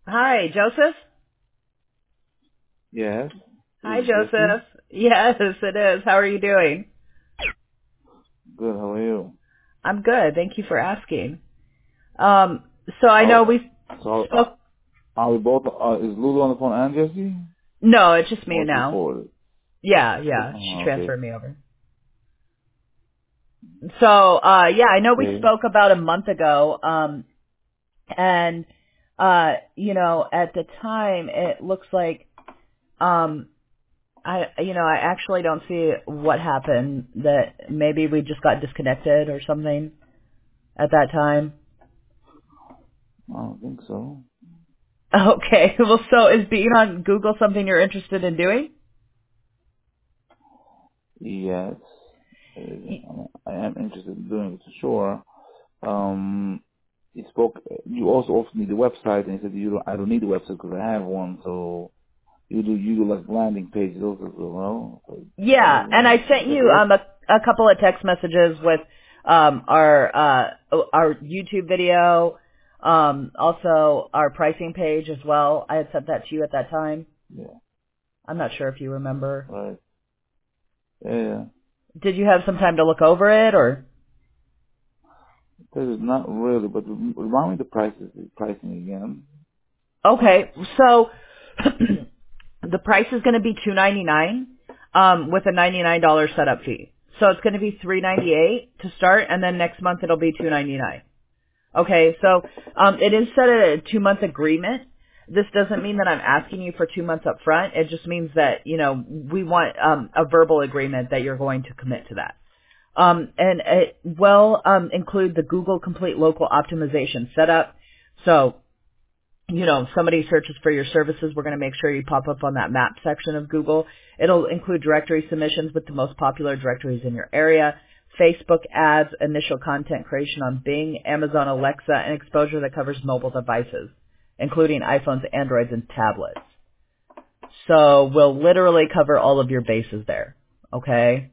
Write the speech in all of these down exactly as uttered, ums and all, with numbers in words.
Hi, Joseph? Yes. Hi, Is this Jesse? Joseph. Yes, it is. How are you doing? Good. How are you? I'm good. Thank you for asking. Um, so I know Oh, we so uh, spoke. are we both? Uh, is Lulu on the phone and Jesse? No, it's just me Or she now. forwarded? Yeah, yeah. She Oh, okay. transferred me over. So, uh, yeah, I know we Okay. spoke about a month ago. Um, and, uh, you know, at the time, it looks like, um, I, you know, I actually don't see what happened, that maybe we just got disconnected or something at that time. I don't think so. Okay. Well, so is being on Google something you're interested in doing? Yes. Uh, I am interested in doing it for sure. Um, you spoke. You also offered me the website, and you said you don't, I don't need the website because I have one. So you do you do like landing pages also as well. So, Yeah, and I uh, sent is that you correct? um a, a couple of text messages with um our uh our YouTube video, um also our pricing page as well. I had sent that to you at that time. Yeah. I'm not sure if you remember. Right. Yeah. Yeah. Did you have some time to look over it or? This is not really, but remind me the prices, the pricing again. Okay, so the price is going to be two ninety-nine um, with a ninety-nine dollars setup fee. So it's going to be three ninety-eight to start, and then next month it'll be two ninety-nine. Okay, so um, it is set at a two-month agreement. This doesn't mean that I'm asking you for two months up front. It just means that, you know, we want um, a verbal agreement that you're going to commit to that. Um, and it will um, include the Google Complete Local Optimization setup. So you know, somebody searches for your services, we're going to make sure you pop up on that map section of Google. It'll include directory submissions with the most popular directories in your area, Facebook ads, initial content creation on Bing, Amazon Alexa, and exposure that covers mobile devices, including iPhones, Androids, and tablets. So we'll literally cover all of your bases there. Okay?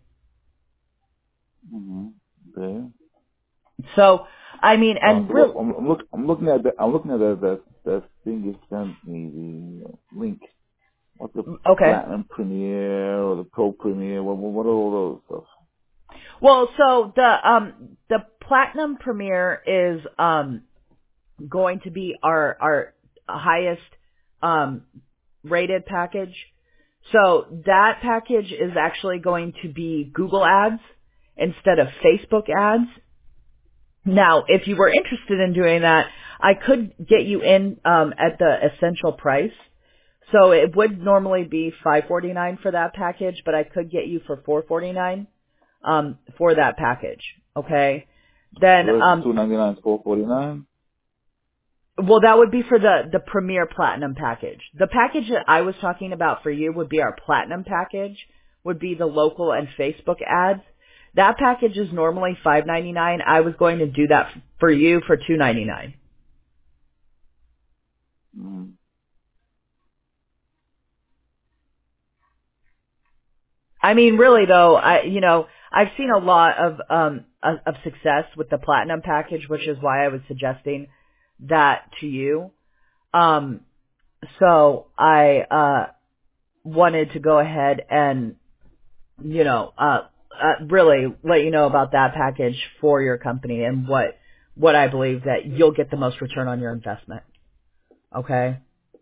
Mm-hmm. Okay. So, I mean, Uh, and so what, real, I'm, I'm, look, I'm looking at that. I'm looking at that that that thing you sent me, the link. What's the okay. Platinum Premiere or the Pro Premiere? What what, what are all those stuff? Well, so the, um, the Platinum Premier is, um, going to be our our highest um, rated package. So that package is actually going to be Google ads instead of Facebook ads. Now, if you were interested in doing that, I could get you in um, at the essential price. So it would normally be five forty-nine for that package, but I could get you for four forty-nine um, for that package. Okay. Then Where's the um, two ninety nine, four forty nine? Well, that would be for the, the Premier Platinum package. The package that I was talking about for you would be our Platinum package, would be the local and Facebook ads. That package is normally five ninety-nine. I was going to do that for you for two ninety-nine. Mm-hmm. I mean, really though, I you know I've seen a lot of um of, of success with the Platinum package, which is why I was suggesting that to you. Um, so I uh wanted to go ahead and you know, uh, uh, really let you know about that package for your company and what, what I believe that you'll get the most return on your investment. Okay.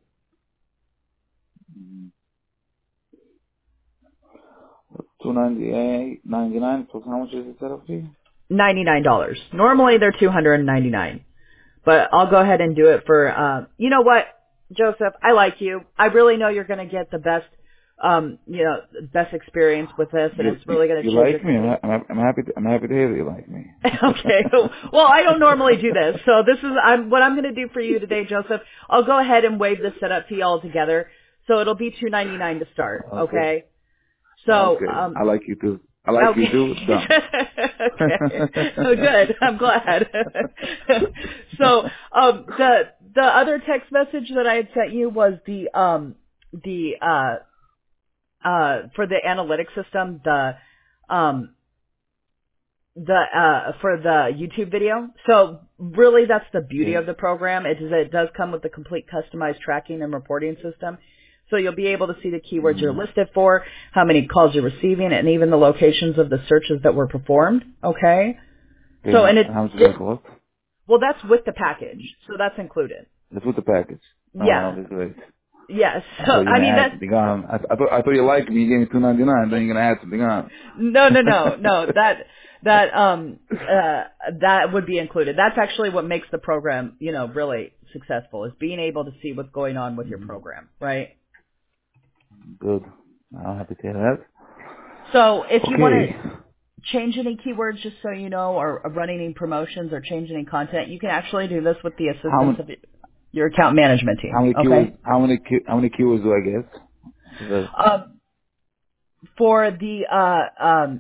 two ninety eight ninety nine plus how much is the setup fee? ninety-nine dollars. Normally they're two hundred ninety-nine, but I'll go ahead and do it for, uh, you know what, Joseph, I like you. I really know you're going to get the best, um, you know, best experience with this and You it's you, really going to you change your like me? I'm, company. ha- I'm, ha- I'm happy. To, I'm happy to hear that you like me. Okay. Well, I don't normally do this. So this is I'm, what I'm going to do for you today, Joseph. I'll go ahead and waive the setup fee altogether. So it'll be two ninety-nine to start. Okay. Okay. So, Okay. um, I like you too. I like you okay. too. Done. Okay. Oh, good. I'm glad. So, um, the, the other text message that I had sent you was the, um, the, uh, uh, for the analytics system, the, um, the uh for the YouTube video. So really that's the beauty Yeah. of the program. It is it does come with the complete customized tracking and reporting system. So you'll be able to see the keywords you're Mm. listed for, how many calls you're receiving, and even the locations of the searches that were performed. Okay. Okay. So and it, How much is it that cost? well that's with the package. So that's included. That's with the package. Oh, Yeah. okay, great. Yes. I So thought you were I mean gonna add that's something on. I, I thought I thought you liked me. You gave me two ninety nine. Then you're gonna add something on. no, no, no, no. That that um uh that would be included. That's actually what makes the program, you know, really successful is being able to see what's going on with your program, right? Good. I'm happy to hear that. So if you want Okay. to change any keywords, just so you know, or run any promotions or change any content, you can actually do this with the How assistance many of your account management how team. many Okay. keywords how many key, how many keywords do I get? Is that Um, for the uh um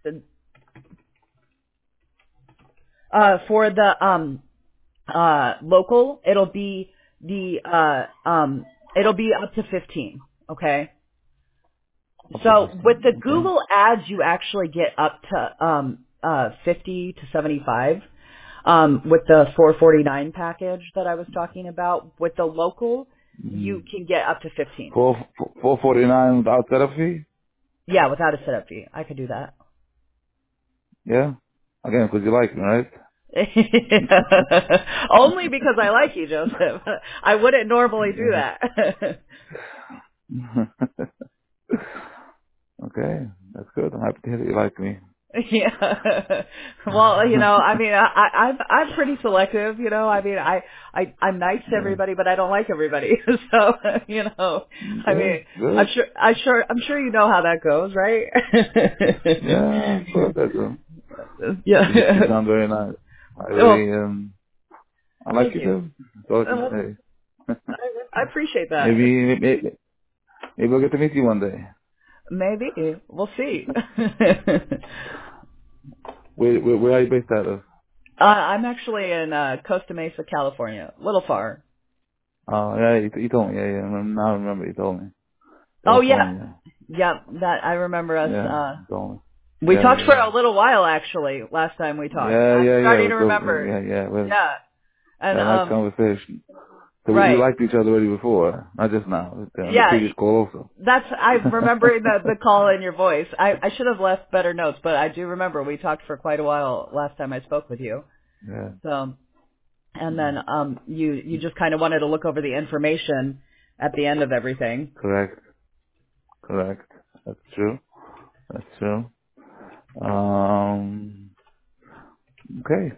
uh for the um uh local, it'll be the uh um it'll be up to fifteen. Okay. up to So with fifteen? the Okay. Google ads, you actually get up to um uh fifty to seventy-five. Um, with the four forty-nine package that I was talking about, with the local, Mm-hmm. you can get up to fifteen. Four four forty nine without setup fee? Yeah, without a setup fee, I could do that. Yeah. Again, because you like me, right? Only because I like you, Joseph. I wouldn't normally do that. Okay, that's good. I'm happy to hear that you like me. Yeah. Well, you know, I mean, I, I, I'm I'm pretty selective. You know, I mean, I I I'm nice to Yeah. everybody, but I don't like everybody. So, you know, I mean, Okay, I'm good. sure I'm sure I'm sure you know how that goes, right? Yeah, of course I do. Yeah. You, you sound very nice. I Well, really, um, I like thank you you. too. That's all I can Uh, say. I, I appreciate that. maybe, maybe, maybe I'll get to meet you one day. Maybe we'll see. Where, where, where are you based out of? uh, I'm actually in uh, Costa Mesa, California. A little far. Oh, yeah, you, you told me. Yeah, yeah. Now I remember you told me. Oh yeah, California. yeah. That I remember us. Yeah, Uh, you told me. we Yeah, talked for yeah. a little while actually. Last time we talked, Yeah, I'm yeah, yeah. starting With to the, remember. yeah, yeah. With Yeah, and a nice um, conversation. So we, we right. liked each other already before, not just now. On the Yeah, previous call also. that's I'm remembering the the call in your voice. I I should have left better notes, but I do remember we talked for quite a while last time I spoke with you. Yeah, So, and then um, you you just kind of wanted to look over the information at the end of everything. correct, correct. That's true. That's true. Um, okay.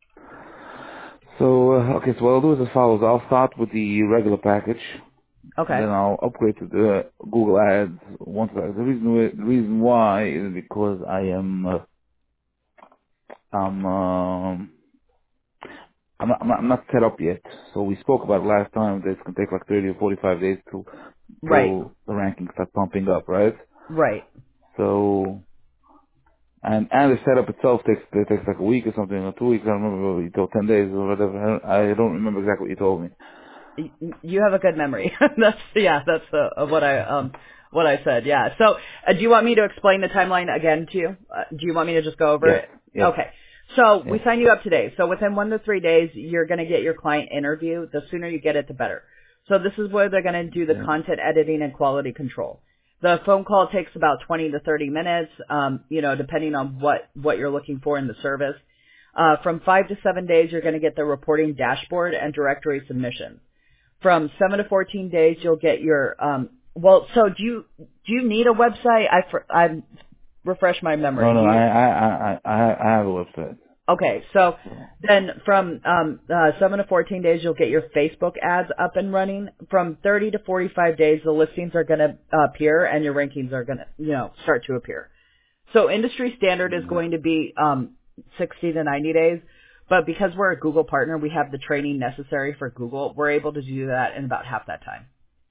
So, uh, okay, so what I'll do is as follows. I'll start with the regular package, and Okay. then I'll upgrade to the Google Ads once I, the reason, why- the reason why is because I am, uh, I'm, um, I'm not, I'm not, I'm not set up yet. So we spoke about it last time that it's going to take like thirty or forty-five days to, Right. till the rankings start pumping up, right? Right. So, and, and the setup itself takes, it takes like a week or something, or two weeks, I don't remember, you told ten days or whatever. I don't, I don't remember exactly what you told me. Y- You have a good memory. that's yeah. That's uh, uh, what I um what I said. Yeah. So, uh, do you want me to explain the timeline again to you? Uh, do you want me to just go over Yes, it? yes, Okay. So we yes. sign you up today. So within one to three days, you're going to get your client interview. The sooner you get it, the better. So this is where they're going to do the Okay. content editing and quality control. The phone call takes about twenty to thirty minutes, um, you know, depending on what, what you're looking for in the service. Uh, from five to seven days, you're going to get the reporting dashboard and directory submission. From seven to fourteen days, you'll get your, um, well, so do you, do you need a website? I, fr- I refresh my No, memory. no, Do I, you? I, I, I, I have a website. Okay, so So, then from um, uh, seven to fourteen days, you'll get your Facebook ads up and running. From thirty to forty-five days, the listings are going to appear and your rankings are going to, you know, start to appear. So industry standard is going to be um, sixty to ninety days, but because we're a Google partner, we have the training necessary for Google. We're able to do that in about half that time.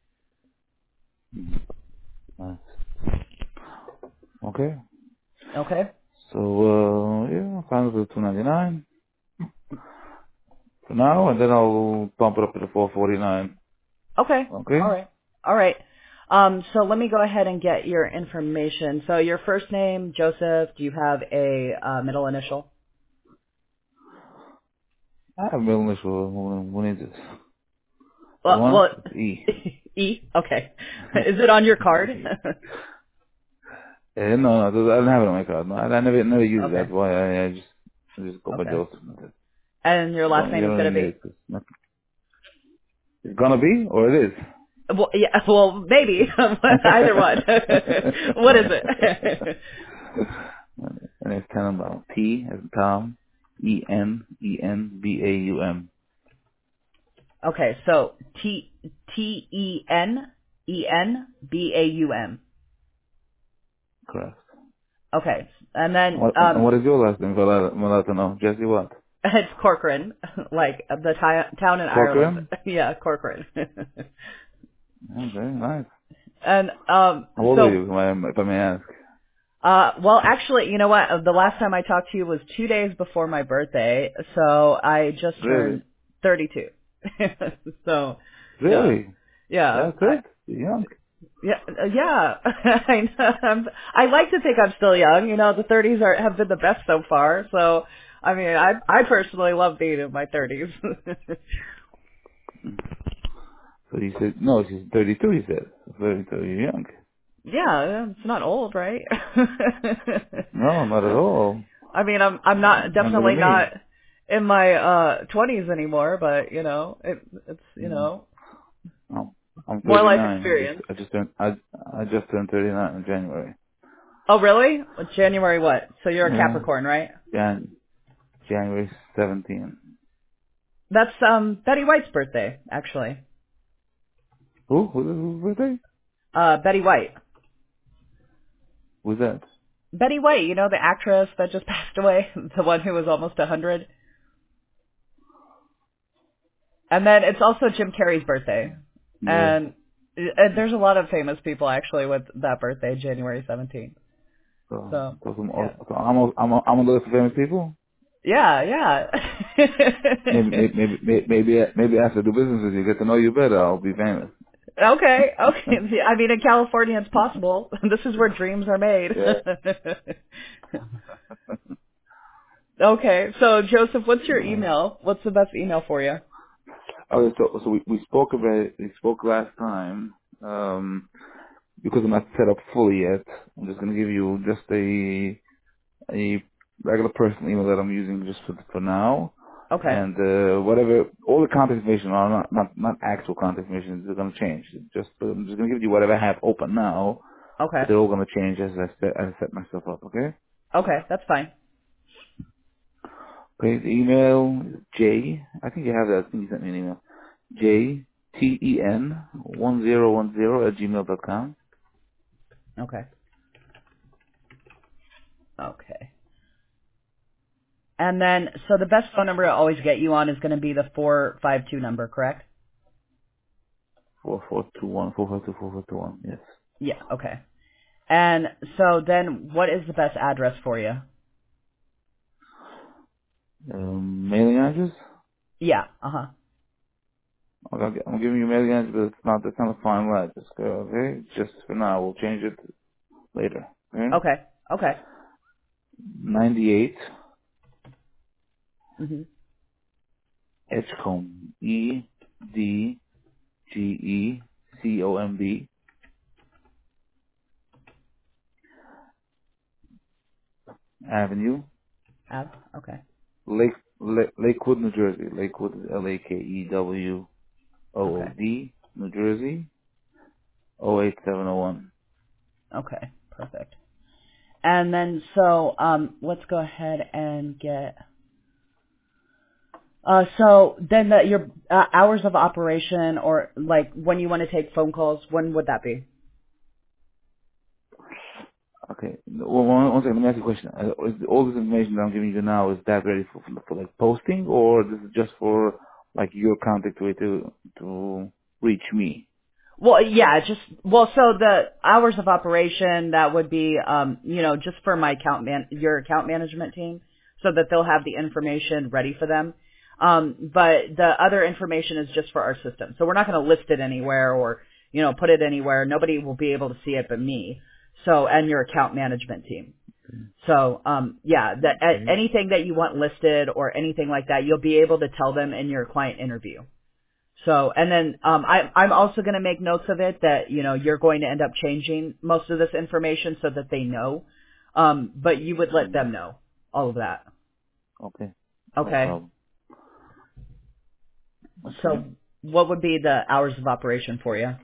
nice. Okay. Okay? So, uh, yeah, fine with the two ninety-nine for now, and then I'll bump it up to the four forty-nine. Okay. Okay? All right. All right. Um, so let me go ahead and get your information. So your first name, Joseph. Do you have a uh, middle initial? I have middle initial. When, when is this? You Well, want well it? It's E. E. Okay. Is it on your card? Eh, no, no, I don't have it on my card. No, I, I never, never use it. Okay. That's why I, I just, I just go by Okay. Joseph. That's it. And your You last don't, you name is don't gonna really need be? it. 'Cause not- It's gonna be, or it is. Well, yeah. Well, maybe either one. What is it? And it's Tenenbaum. T as in Tom. E N E N B A U M. Okay. So T T E N E N B A U M. Correct. Okay. And And then what, and um, what is your last name? I'm allowed to know. Jesse what? it's Corcoran, like the ti- town in Ireland. Corcoran? Yeah, Corcoran. Okay, nice. And um, How old are so, you, if I if I may ask? uh, well, actually, you know what? The last time I talked to you was two days before my birthday, so I just Really? turned thirty-two. So, yeah, Really? yeah, That's I, it? You're young. yeah, uh, yeah. I know. I'm, I like to think I'm still young. You know, the thirties are have been the best so far. So, I mean, I I personally love being in my thirties. So he said, no, she's thirty-two, he said. thirty-two, you're young. Yeah, it's not old, right? No, not at all. I mean, I'm I'm not Younger definitely than not me. in my uh twenties anymore, but you know, it it's you Mm. know Oh, I'm more life thirty-nine. I just, experience. I just turned, I, I just turned thirty-nine in January. Oh, really? January what? So you're a Yeah. Capricorn, right? Jan, January seventeenth. That's um Betty White's birthday, actually. Who? Who, who's birthday? Uh Betty White. Who's that? Betty White, you know the actress that just passed away, the one who was almost a hundred. And then it's also Jim Carrey's birthday. Yeah. And, and there's a lot of famous people actually with that birthday, January seventeenth. So, So, so, some, yeah. so I'm, a, I'm, a, I'm a list of famous people. Yeah, yeah. Maybe, maybe, maybe, maybe, maybe after I do business with you, get to know you better, I'll be famous. Okay, okay. I mean, in California, it's possible. This is where dreams are made. Yeah. Okay, so Joseph, what's your Uh, email? What's the best email for you? okay, so, so we, we spoke about, we spoke last time, um, because I'm not set up fully yet. I'm just gonna give you just a, a regular personal email that I'm using just for, for now. Okay, And, uh, whatever, all the contact information are not, not, not actual contact information, they're gonna change. Just, I'm just gonna give you whatever I have open now, okay, but they're all gonna change as I set, as I set myself up, okay? okay. That's fine. Okay, the email is J, I think you have that, I think you sent me an email. J T E N one zero one zero at gmail dot com. Okay, okay. And then, so the best phone number to always get you on is going to be the four five two number, correct? Four four two one four four two four four two one. Yes. Yeah. Okay. And so then, what is the best address for you? Um, mailing address. Yeah. Uh huh. Okay, I'm I'm giving you mailing address, but it's not that's not a final address. Okay, just for now, we'll change it later. Okay. Okay. Okay. Ninety-eight Mhm. Edgecombe. E D G E C O M B Avenue, Ab. Okay. Lake, Lake Lakewood, New Jersey. Lakewood is L A K E W O O Okay. D, New Jersey. Oh eight seven oh one. Okay. Perfect. And then, so um, let's go ahead and get. Uh, so then the, your uh, hours of operation, or like when you want to take phone calls, when would that be? Okay. Well, one, one second. Let me ask you a question. Uh, is all this information that I'm giving you now, is that ready for, for, for like posting, or this is just for like your contact way to to reach me? Well, yeah, just well, so the hours of operation that would be, um, you know, just for my account man, your account management team, so that they'll have the information ready for them. Um, but the other information is just for our system, so we're not going to list it anywhere, or you know, put it anywhere. Nobody will be able to see it but me. So, and your account management team. So, um, yeah, that Okay. anything that you want listed or anything like that, you'll be able to tell them in your client interview. So, and then um, I, I'm also going to make notes of it that, you know, you're going to end up changing most of this information so that they know. Um, but you would let them know all of that. Okay. No Okay. problem. Okay. So what would be the hours of operation for you?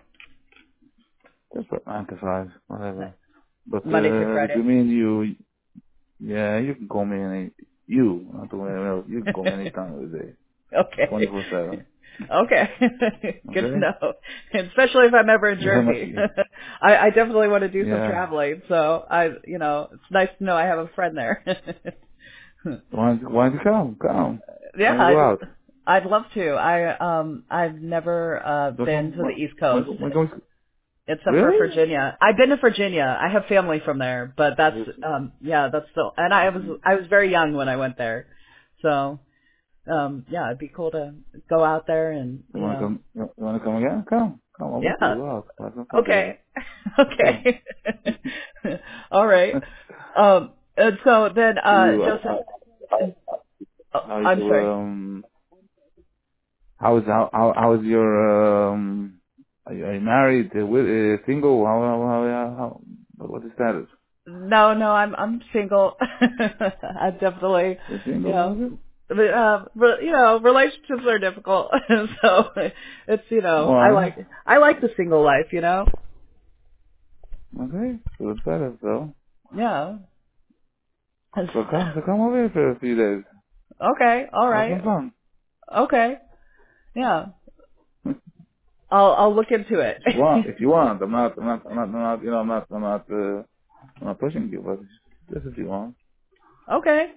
Just for nine to five, whatever. But Monday through uh, Friday. between me and you, yeah, you can call me any, you, not anyone else, you can call me any time of the day. Okay. twenty-four seven. Okay. Good to Okay? know. Especially if I'm ever in Yeah, Jersey. my, I, I definitely want to do some yeah. traveling. So I, you know, it's nice to know I have a friend there. Why, why don't you come? Come. Yeah, Why don't you go I'd, out? I'd love to. I, um, I've never, uh, So been come, to the when, East when, Coast when going, except for really? Virginia. I've been to Virginia. I have family from there, but that's, um, yeah, that's still, and I was, I was very young when I went there. So, um, yeah, it'd be cool to go out there and, You you want to know, come, you want to come again? Come. Come over to yeah. go out. Have some fun Okay. together. Come. Okay. All right. Um, and so then, uh, you, uh, Joseph, oh, how is I'm sorry. your, um, how is, how, how, how is your, um, are you, are you married, uh, with, uh, single? How, how, how, how, what- what's the status? No, no, I'm, I'm single. I definitely, You're you single, know, is it? uh, re- you know, relationships are difficult. So it's, you know, I Why? like, I like the single life, you know? Okay, so it's better, so. Yeah. So come, so come over here for a few days. Okay. All Have right. some fun. Okay. Yeah. I'll, I'll look into it. If you want, if you want, I'm not, I'm not, I'm not, I'm not, you know, I'm not, I'm not, uh, I'm not pushing you, but just if you want. Okay.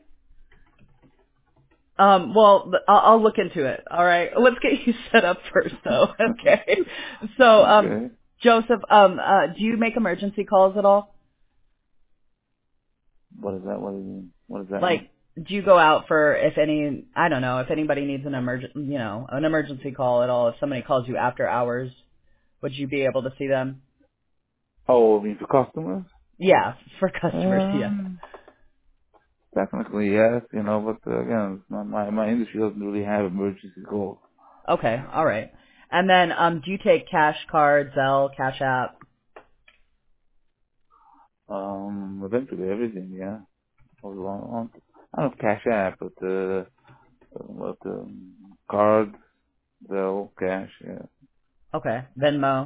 Um, well, th- I'll, I'll look into it. All right. Let's get you set up first, though. Okay. So, um, Okay. Joseph, um, uh, do you make emergency calls at all? What is that? What do you mean? What does that mean? Like, do you go out for if any? I don't know if anybody needs an emergent, you know, an emergency call at all. If somebody calls you after hours, would you be able to see them? Oh, I mean for customers? Yeah, for customers. Yeah. Um, technically yes, you know, but uh, again, my, my my industry doesn't really have emergency calls. Okay. All right. And then, um, do you take cash card, Zelle, Cash App? Um, eventually everything, yeah. Hold on, on- I don't have Cash App, but uh, but um, card, Zelle, cash, yeah. Okay. Venmo.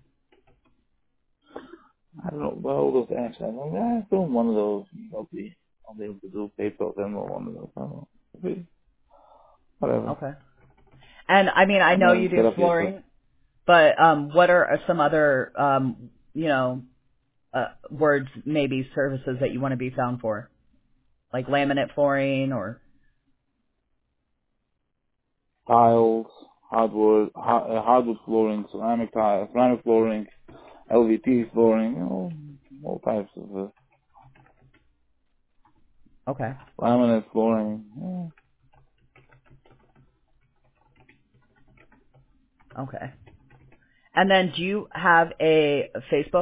I don't know, well, all those apps, I don't know, I'm doing one of those, I'll be, I'll be able to do PayPal, Venmo, one of those, I don't know. Maybe, whatever. Okay. And I mean, I I'm know not you do set up yet, but flooring, but um, what are some other, um, you know, uh, words, maybe services that you want to be found for, like laminate flooring or? tiles, hardwood, ha- uh, hardwood flooring, ceramic tile, ceramic flooring, L V T flooring, you know, all types of uh, Okay. laminate flooring. Yeah. Okay. And then, do you have a Facebook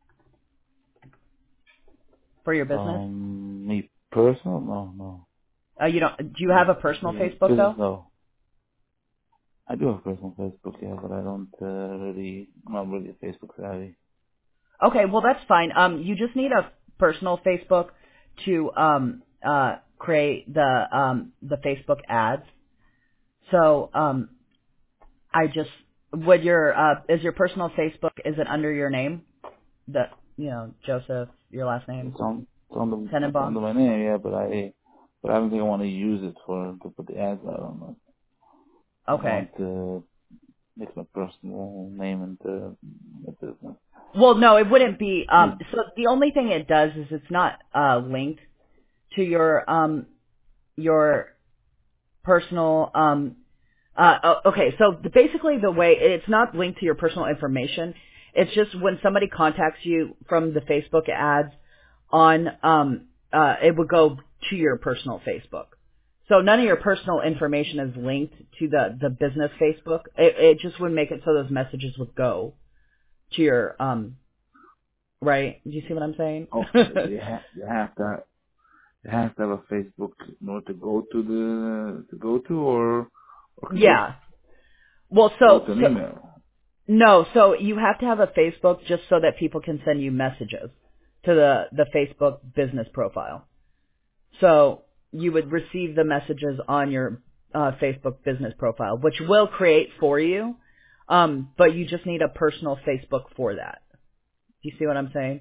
for your business? Um, me personal? No, no. Uh, you don't. Do you have No. a personal Business, Facebook business, though? no. I do have personal Facebook, yeah, but I don't uh, really, I'm not really a Facebook savvy. Okay. Well, that's fine. Um, you just need a personal Facebook to um uh create the um the Facebook ads. So um, I just would your uh is your personal Facebook, is it under your name? The you know Joseph, your last It's name, on, it's on the, it's Tenenbaum. under my name, yeah, but I, but I don't think I want to use it for, to put the ads out on it. I Okay. want to mix my personal name into the business. Well, no, it wouldn't be. Um, You, so the only thing it does is it's not uh, linked to your um, your personal. Um, uh, oh, okay, so the, basically the way it's not linked to your personal information. It's just when somebody contacts you from the Facebook ads on, um, uh, it would go to your personal Facebook. So none of your personal information is linked to the, the business Facebook. It, it just would make it so those messages would go. to your um right. Do you see what I'm saying? Oh, you have you have to you have to have a Facebook in order to go to the to go to or or can just Yeah. Well, go so to an so email. no, so you have to have a Facebook just so that people can send you messages to the the Facebook business profile. So you would receive the messages on your uh, Facebook business profile, which will create for you, um, but you just need a personal Facebook for that. Do you see what I'm saying?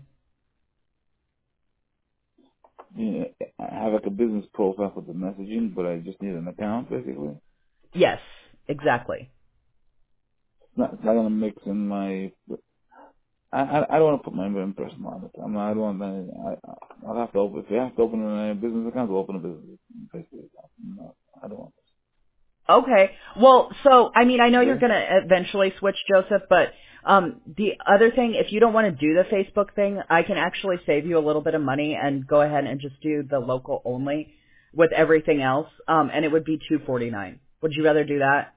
Yeah, I have like a business profile for the messaging, but I just need an account basically. Yes, exactly. It's not, it's not gonna mix in my. I I, I don't want to put my own personal on it. I'm not. I don't want. I, I I'll have to open. If you have to open a business account, we'll open a business Facebook account. No, I don't want Okay. Well, so I mean, I know this. you're Okay. going to eventually switch, Joseph, but um, the other thing, if you don't want to do the Facebook thing, I can actually save you a little bit of money and go ahead and just do the local only with everything else, um, and it would be two forty nine. Would you rather do that?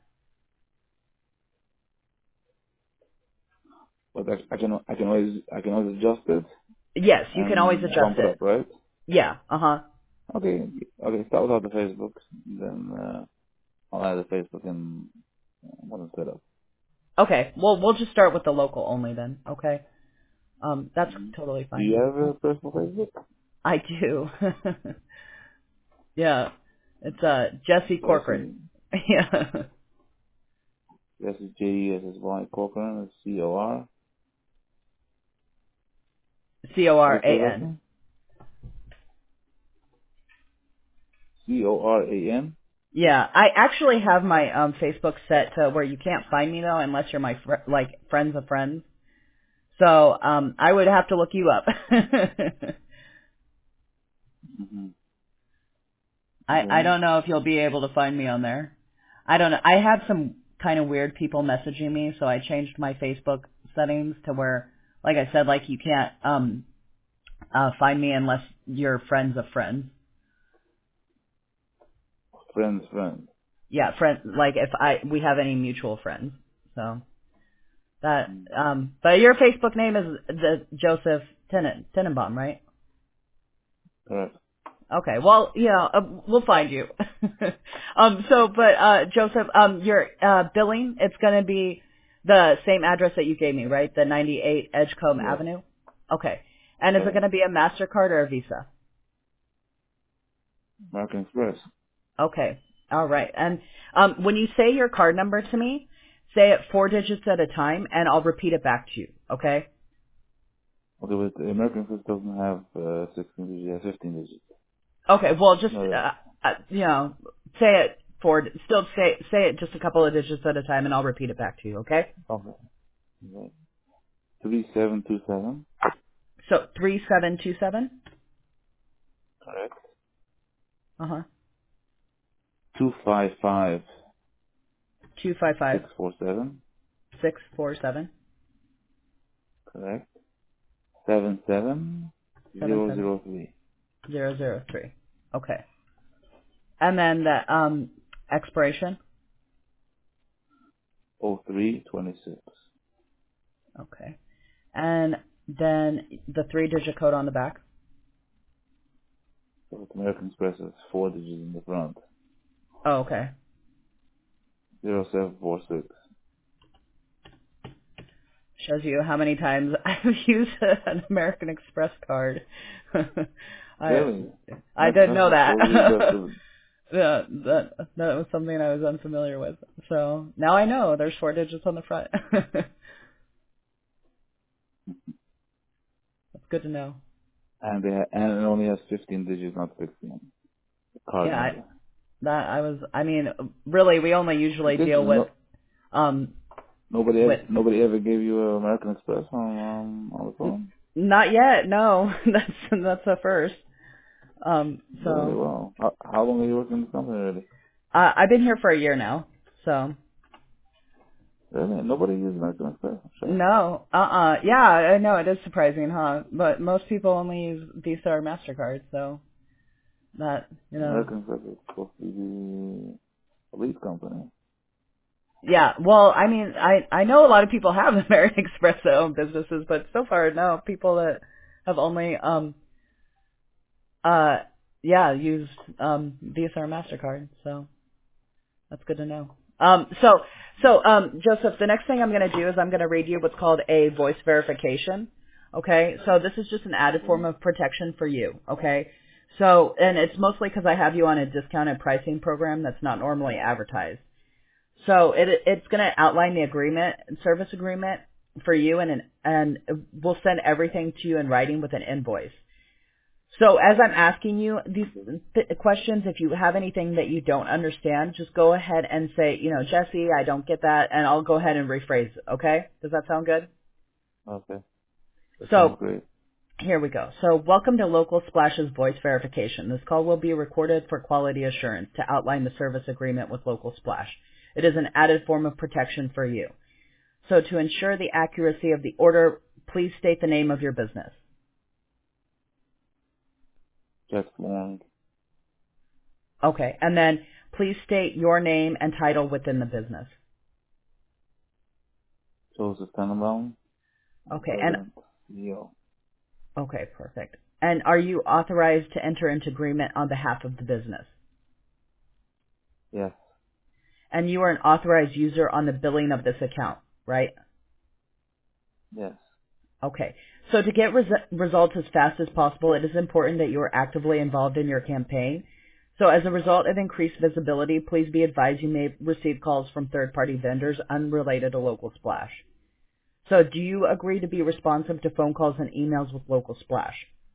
But I, I can I can always I can always adjust it Yes, you can always and adjust bump it it. up, right? Yeah. Uh huh. Okay. Okay. Start without the Facebook, then uh, I'll add the Facebook and uh, when it's set up. Okay. Well, we'll just start with the local only then. Okay. Um, that's Mhm. totally Do fine. you have a personal Facebook? I do. Yeah. It's uh Jesse So I Corcoran. see. Yeah. Yes, it's J E S S Y Corcoran. It's C O R. C O How do R you spell A last N. name? C O R A N. Yeah, I actually have my um Facebook set to where you can't find me though unless you're my fr- like friends of friends. So um I would have to look you up. Mm-hmm. I I Okay. don't know if you'll be able to find me on there. I don't know. I have some kind of weird people messaging me, so I changed my Facebook settings to where, like I said, like you can't um uh find me unless you're friends of friends. Friends, friends. Yeah, friend like if I we have any mutual friends. So that Mm. um but your Facebook name is the Joseph Tenen Tenenbaum, right? Correct. Okay. Well, you know, uh, we'll find you. um so but uh Joseph, um your uh billing, it's going to be the same address that you gave me, right? The ninety-eight Edgecombe Yes. Avenue. Okay. And is it going Correct. to be a Mastercard or a Visa? American Express. Okay. All right. And um, when you say your card number to me, say it four digits at a time, and I'll repeat it back to you. Okay? Okay, but the American Express doesn't have uh, sixteen digits. It has fifteen digits. Okay. Well, just No, that. uh, uh, you know, say it four. Still say say it just a couple of digits at a time, and I'll repeat it back to you. Okay? Okay. Okay. Three seven two seven. So three seven two seven. Correct. Uh huh. Two five five Two five five six four seven. six four seven Correct. Seven seven seven zero seven zero three. zero zero three. Okay. And then the um expiration. Oh three twenty six. Okay. And then the three digit code on the back. So with American Express is four digits in the front. Oh, okay. Zero seven four six. Shows you how many times I've used an American Express card. I Really? I That's didn't that's know that. totally impressive. Yeah, that that was something I was unfamiliar with. So now I know there's four digits on the front. That's good to know. And they ha- and it only has fifteen digits, not sixteen. Card Yeah, I, number. that I was. I mean, really, we only usually This is deal with no um nobody ever with nobody ever gave you an American Express on um, on the phone. not yet. No, that's that's a first. Um, Really? so Wow. How, how long have you worked in this company already? uh, I've been here for a year now. So. Really? Nobody uses American Express. I'm shocked. No. Uh-uh. Yeah, I know it is surprising, huh? But most people only use Visa or MasterCard, so that, you know. American Express is supposed to be the elite company. Yeah, well, I mean, I I know a lot of people have American Express that own businesses, but so far, no, people that have only um uh yeah used um Visa or Mastercard. So that's good to know. Um, so so um Joseph, the next thing I'm going to do is I'm going to read you what's called a voice verification. Okay, so this is just an added form of protection for you. Okay, so and it's mostly because I have you on a discounted pricing program that's not normally advertised. So it, it's going to outline the agreement, service agreement for you, and an, and we'll send everything to you in writing with an invoice. So as I'm asking you these th- questions, if you have anything that you don't understand, just go ahead and say, you know, Jesse, I don't get that, and I'll go ahead and rephrase it, okay? Does that sound good? Okay. That sounds So great. here we go. So welcome to Local Splash's voice verification. This call will be recorded for quality assurance to outline the service agreement with Local Splash. It is an added form of protection for you. So to ensure the accuracy of the order, please state the name of your business. Just one. Okay. And then please state your name and title within the business. Joseph Tannenbaum. Okay. And President, C E O. okay, perfect. And are you authorized to enter into agreement on behalf of the business? Yes. And you are an authorized user on the billing of this account, right? Yes. Okay. So to get res- results as fast as possible, it is important that you are actively involved in your campaign. So as a result of increased visibility, please be advised you may receive calls from third-party vendors unrelated to Local Splash. So do you agree to be responsive to phone calls and emails with Local Splash?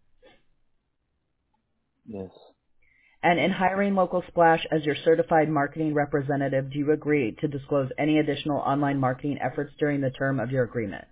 Yes. And in hiring Local Splash as your certified marketing representative, do you agree to disclose any additional online marketing efforts during the term of your agreement?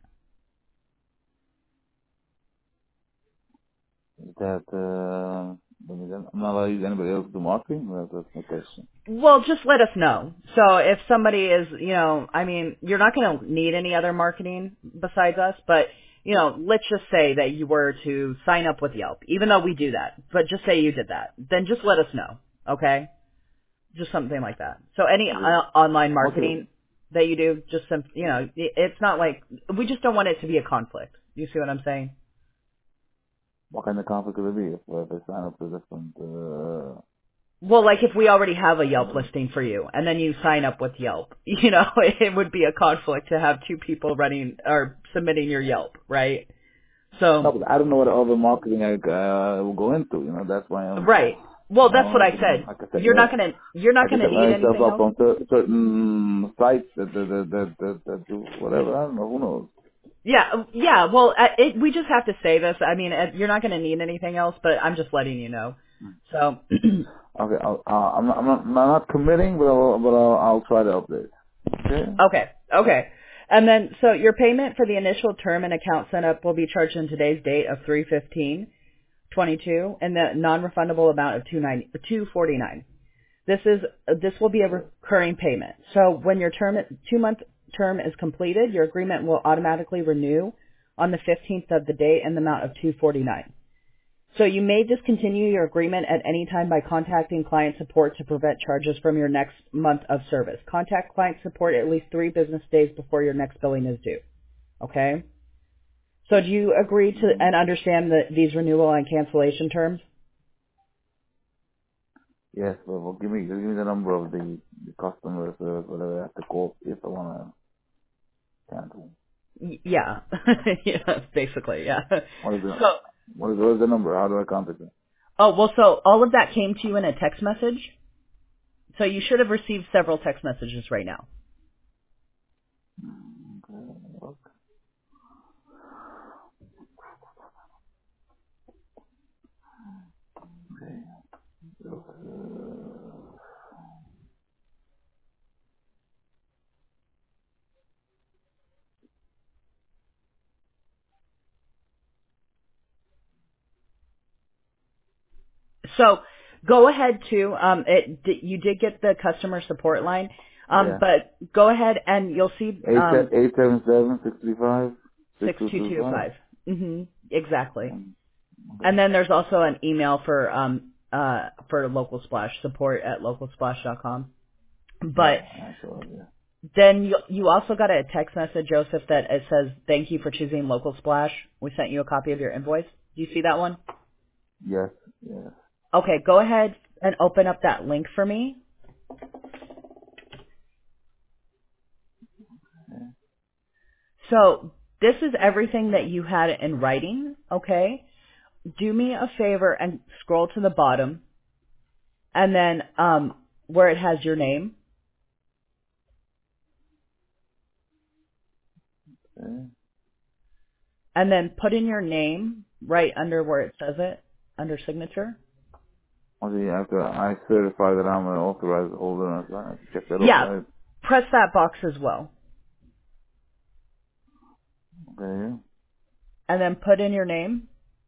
That, uh, I'm not allowed to use anybody else to do marketing? That, that's my question. Well, just let us know. So if somebody is, you know, I mean, you're not going to need any other marketing besides us, but, you know, let's just say that you were to sign up with Yelp, even though we do that, but just say you did that. Then just let us know, okay? Just something like that. So any Okay. uh, online Okay. marketing that you do, just some, you know, it- it's not like, we just don't want it to be a conflict. You see what I'm saying? What kind of conflict could it be if, if I sign up for different, uh, Well, like if we already have a Yelp uh, listing for you, and then you sign up with Yelp, you know, it would be a conflict to have two people running or submitting your Yelp, right? no, So, but I don't know what other marketing I, uh, will go into, you know, that's why I'm, right. Well, you that's what know, I I can, said. like I said, You're not let, gonna, you're not I can gonna set need myself anything up else. on cer- certain sites that, that, that, that, that, that do whatever, I don't know, who knows. Yeah, yeah. Well, uh, it, we just have to say this. I mean, uh, you're not gonna need anything else, but I'm just letting you know. So, Okay, I'll, uh, I'm, not, I'm, not, I'm not committing, but I'll, but I'll, I'll try to update. Okay? okay, okay. And then, so your payment for the initial term and account setup will be charged on today's date of three fifteen. twenty-two, and the non-refundable amount of two forty-nine. This is this will be a recurring payment. So when your term two-month term is completed, your agreement will automatically renew on the fifteenth of the day in the amount of two forty-nine. So you may discontinue your agreement at any time by contacting client support to prevent charges from your next month of service. Contact client support at least three business days before your next billing is due. Okay? So do you agree to and understand the, these renewal and cancellation terms? Yes, well, well, give me, give me the number of the, the customers, uh, whatever I have to call if I want to cancel. Y- Yeah. Yeah, basically, yeah. What is the, So, what is, what is the number? How do I contact them? oh, well, so all of that came to you in a text message. So you should have received several text messages right now. Okay. So go ahead to, um, it, d- you did get the customer support line, um, Yeah. but go ahead and you'll see, Eight um, eight seven seven six three five six two two five. six two two five. Mm-hmm. Exactly. Um, okay. And then there's also an email for, um, uh, for Local Splash, support at local splash dot com. Yeah, But I saw it. Yeah. Then you you also got a text message, Joseph, that it says, thank you for choosing Local Splash. We sent you a copy of your invoice. Do you see that one? Yes, yes. Okay, go ahead and open up that link for me. So this is everything that you had in writing, okay? Do me a favor and scroll to the bottom, and then um, where it has your name, Okay. and then put in your name right under where it says it, under signature. Okay, after I certify that I'm an authorized holder, I have to check that off, Yeah, right? press that box as well, Okay. and then put in your name.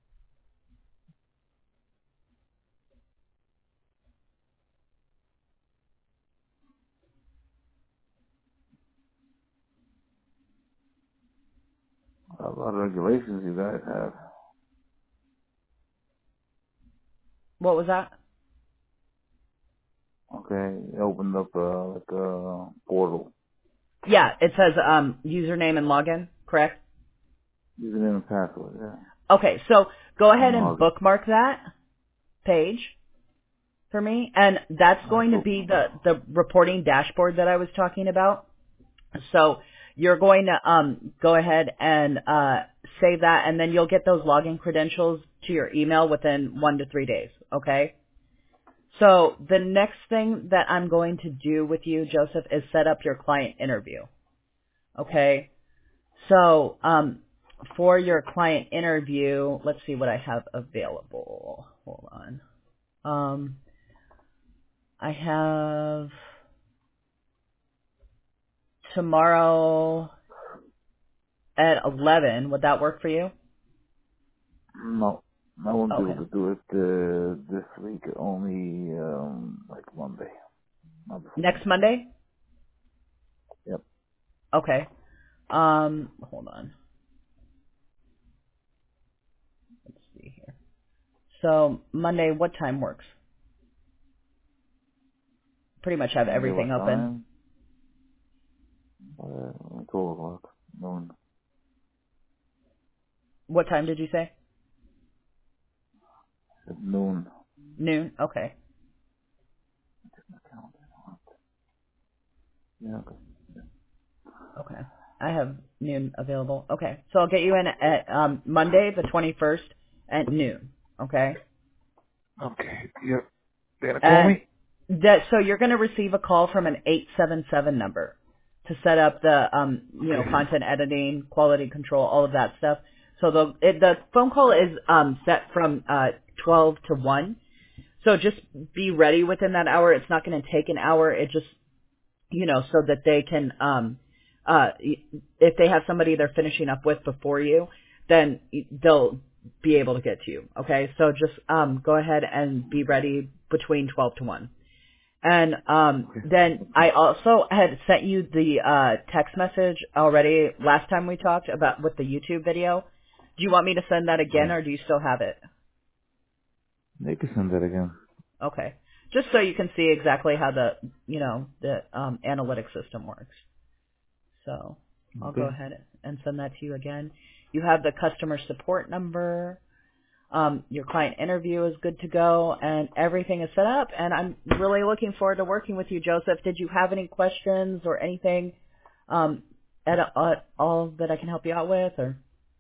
A lot of regulations you guys have. What was that? Okay, it opened up uh, like a portal. Yeah, it says um, username and login, correct? Username and password, yeah. Okay, so go ahead I'm and logging. bookmark that page for me, and that's I going to booked be my the, the reporting dashboard that I was talking about. So you're going to um, go ahead and uh, save that, and then you'll get those login credentials to your email within one to three days, okay? So the next thing that I'm going to do with you, Joseph, is set up your client interview, okay? So um, for your client interview, let's see what I have available. Hold on. Um, I have tomorrow at eleven. Would that work for you? No, I won't be able Okay. to do it uh, this week. Only um, like Monday, not before Next Monday. Monday? Yep. Okay. Um, hold on. Let's see here. So Monday, what time works? Pretty much have Monday, everything what open. time? Uh, twelve o'clock. Noon. What time did you say? At noon. Noon? Okay. Yeah. Okay. Okay. I have noon available. Okay. So I'll get you in at um, Monday, the twenty-first at noon. Okay. Okay. Yep. They gonna call And me? that, so you're going to receive a call from an eight seven seven number to set up the, um, you know, Okay. content editing, quality control, all of that stuff. So the, it, the phone call is, um, set from, uh, twelve to one. So just be ready within that hour. It's not going to take an hour. It just, you know, so that they can, um, uh, if they have somebody they're finishing up with before you, then they'll be able to get to you. Okay. So just, um, go ahead and be ready between twelve to one. And um, Okay. then I also had sent you the uh, text message already last time we talked about with the YouTube video. Do you want me to send that again, Yeah. or do you still have it? They can send that again. Okay, just so you can see exactly how the you know the um, analytic system works. So I'll go Okay. ahead and send that to you again. You have the customer support number. Um, your client interview is good to go, and everything is set up. And I'm really looking forward to working with you, Joseph. Did you have any questions or anything um, at, at all that I can help you out with? Or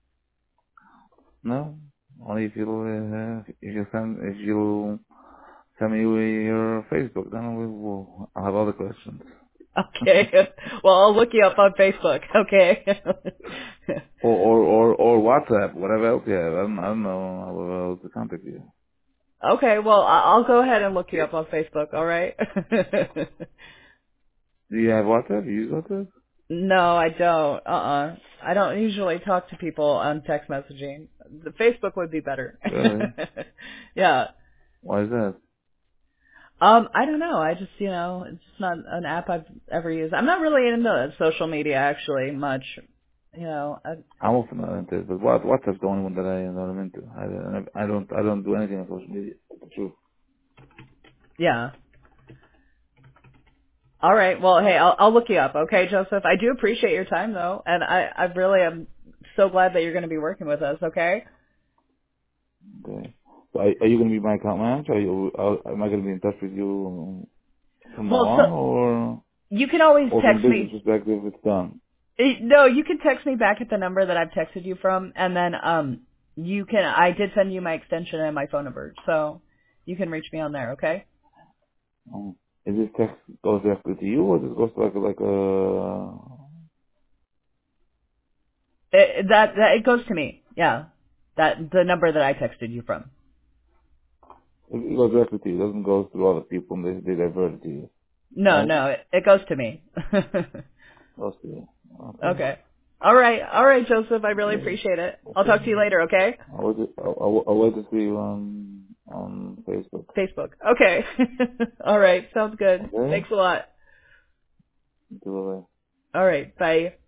No. Only if you uh, if you send if you send me your Facebook, then we will. I'll have other questions. okay, well I'll look you up on Facebook. Okay. Or or or or WhatsApp, whatever else you have. I don't I don't know how else to contact you. okay, well I- I'll go ahead and look you up on Facebook. All right. Do you have WhatsApp? You use WhatsApp? No, I don't. Uh-uh. I don't usually talk to people on text messaging. The Facebook would be better. Really? Yeah. Why is that? Um, I don't know. I just, you know, it's just not an app I've ever used. I'm not really into social media actually much. You know, I, I'm also not into it, but what WhatsApp's the only one that I that I'm into. I don't I don't I don't do anything on social media. It's true. yeah. All right. Well, hey, I'll, I'll look you up. Okay, Joseph. I do appreciate your time though, and I, I really am so glad that you're going to be working with us. Okay. Okay. So are, are you going to be my account manager? Are you, are, am I going to be in touch with you from now Well, so on, or you can always or from text business me. perspective, it's done? Eh, No, you can text me back at the number that I've texted you from, and then um, you can. I did send you my extension and my phone number, so you can reach me on there. Okay. Um, is this text goes directly to you, or does it goes to like like a It, that that it goes to me. Yeah, that the number that I texted you from. it goes directly to you? It doesn't go through other people and they they divert it to you, No, right? no, it, it goes to me. Goes to you. Okay. Okay. All right. All right, Joseph. I really Okay. appreciate it. I'll talk Okay. to you later, okay? I'll wait to, I'll, I'll, I'll wait to see you on on Facebook. Facebook. Okay. All right. Sounds good. Okay. Thanks a lot. Do it. All right. Bye.